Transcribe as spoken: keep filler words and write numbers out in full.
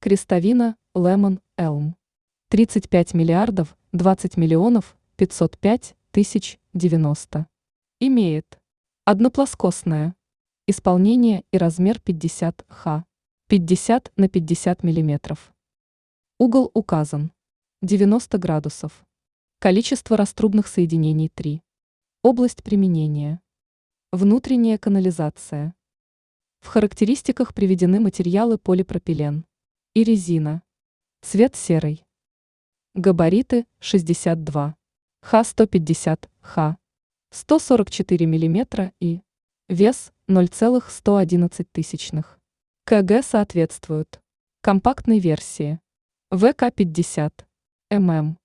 Крестовина, Лемон, Элм. тридцать пять миллиардов двадцать миллионов пятьсот пять тысяч девяносто. Имеет одноплоскостное исполнение и размер пятьдесят ха, пятьдесят на пятьдесят миллиметров. Угол указан девяносто градусов. Количество раструбных соединений три. Область применения. Внутренняя канализация. В характеристиках приведены материалы полипропилен и резина. Цвет серый. Габариты шестьдесят два ха сто пятьдесят ха, сто сорок четыре миллиметра и вес ноль целых сто одиннадцать тысячных кг соответствуют компактной версии вэ ка пятьдесят эм эм.